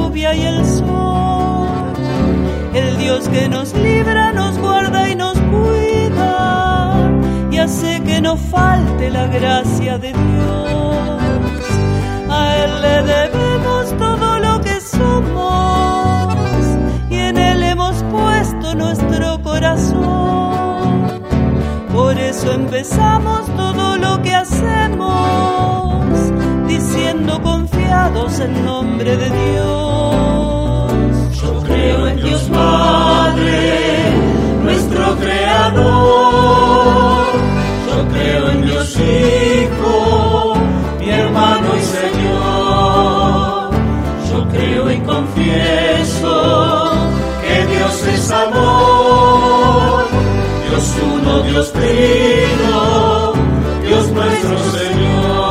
lluvia y el sol, el Dios que nos libra, nos guarda y nos cuida, y hace que no falte la gracia de Dios. A Él le debemos todo lo que somos, y en Él hemos puesto nuestro corazón. Por eso empezamos todo lo que hacemos, diciendo confiados en nombre de Dios. Yo creo en Dios Padre, nuestro Creador. Yo creo en Dios Hijo, mi hermano y Señor. Yo creo y confieso que Dios es amor, Dios uno, Dios trino, Dios nuestro Señor.